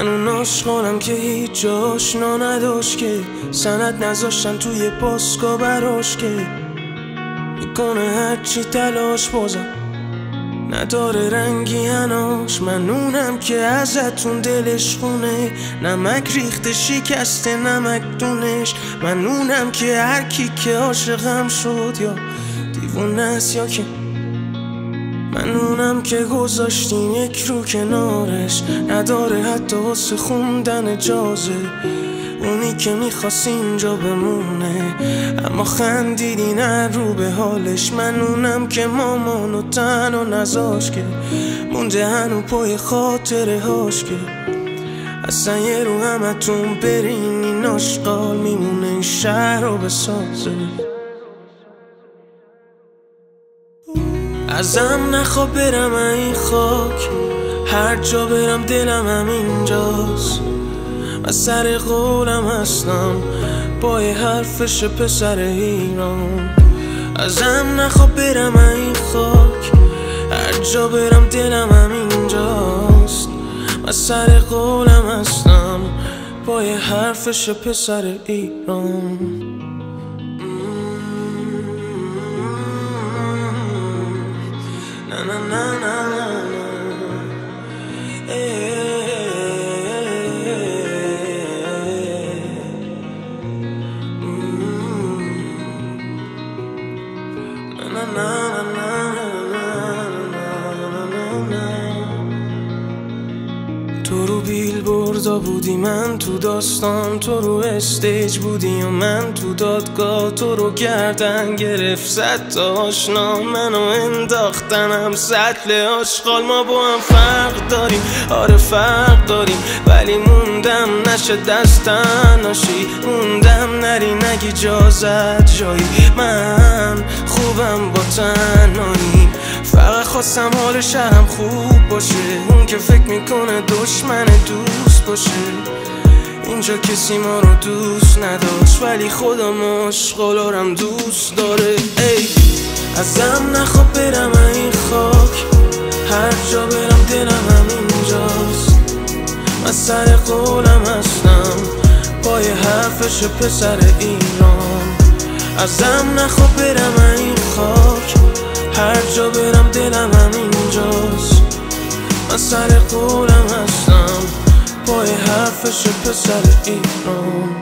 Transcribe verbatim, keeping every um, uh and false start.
من اون عاشقانم که هیچ جاش نا نداشت، که سند نذاشتن توی پاسکا براش، که میکنه هرچی تلاش بازم نداره رنگی هناش. من اونم که ازتون دلش خونه، نمک ریخته شکسته نمک دونش. من اونم که هر کی که عاشقم شد یا دیوونه است یا که من اونم که گذاشتیم یک رو کنارش، نداره حتی واسه خوندن اجازه. اونی که میخواست اینجا بمونه اما خندیدی نه رو به حالش. من اونم که مامانو تنها نذاشت، که مونده هنو پای خاطره هاش، که اصلا یه رو همتون برین این آشغال میمونه این شهر رو بسازه. ازم نخوا برم این خاک، هر جا برم دلم همینجاست. من سر قولم هستم با یه حرفش پسر ایران. ازم نخوا برم این خاک، هر جا برم دلم همینجاست. من سر قولم هستم با یه حرفش پسر ایران. Na na na na na تو رو بیلبوردا بودی من تو داستان، تو رو استیج بودی و من تو دادگاه. تو رو گردن گرفت صد تا آشنا، منو انداختنم سطل آشغال. ما با هم فرق داریم، آره فرق داریم، ولی موندم نشه دستن ناشی. موندم نری نگی جازت جایی، من خوبم با تنهایی. فقط خواستم حال شهرم خوب باشه، اون که فکر میکنه دشمن دوست باشه. اینجا کسی ما رو دوست نداشت، ولی خودم آشغالارم دوست داره. ای ازم نخوا برم این خاک، هر جا برم دلم همینجاست. من سر قولم هستم با یه حرفش پسر ایران. ازم نخوا برم این خاک، هر جا برم دلم همینجاست. من سر قولم هستم با یه حرفش پسر ایران.